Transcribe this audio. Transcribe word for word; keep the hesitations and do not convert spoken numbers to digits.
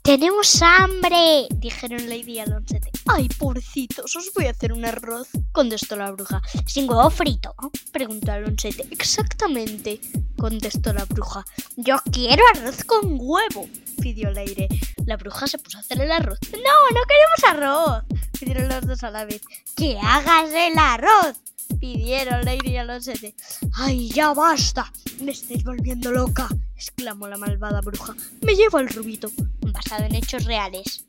¡Tenemos hambre!, dijeron Lady y Alonsete. ¡Ay, pobrecitos! Os voy a hacer un arroz, contestó la bruja. ¿Sin huevo frito?, preguntó Alonsete. Exactamente, contestó la bruja. Yo quiero arroz con huevo, pidió Leire. La bruja se puso a hacer el arroz. ¡No, no queremos arroz!, pidieron los dos a la vez. ¡Que hagas el arroz!, pidieron Leire y Alonsete. ¡Ay, ya basta! ¡Me estáis volviendo loca!, exclamó la malvada bruja. Me llevo al rubito, basado en hechos reales.